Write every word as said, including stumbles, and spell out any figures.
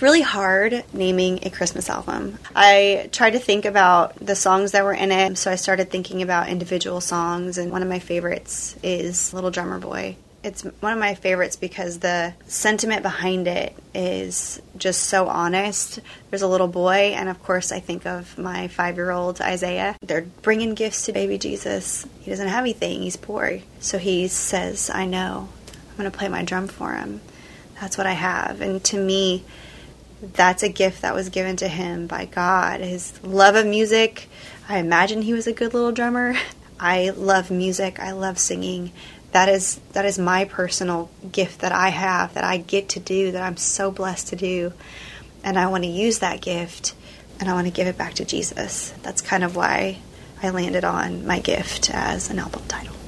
It's really hard naming a Christmas album. I tried to think about the songs that were in it, so I started thinking about individual songs, and one of my favorites is Little Drummer Boy. It's one of my favorites because the sentiment behind it is just so honest. There's a little boy, and of course I think of my five-year-old Isaiah. They're bringing gifts to baby Jesus. He doesn't have anything. He's poor. So he says, I know. I'm going to play my drum for him. That's what I have. And to me, that's a gift that was given to him by God. His love of music. I imagine he was a good little drummer. I love music. I love singing. That is that is my personal gift that I have, that I get to do, that I'm so blessed to do. And I want to use that gift, and I want to give it back to Jesus. That's kind of why I landed on my gift as an album title.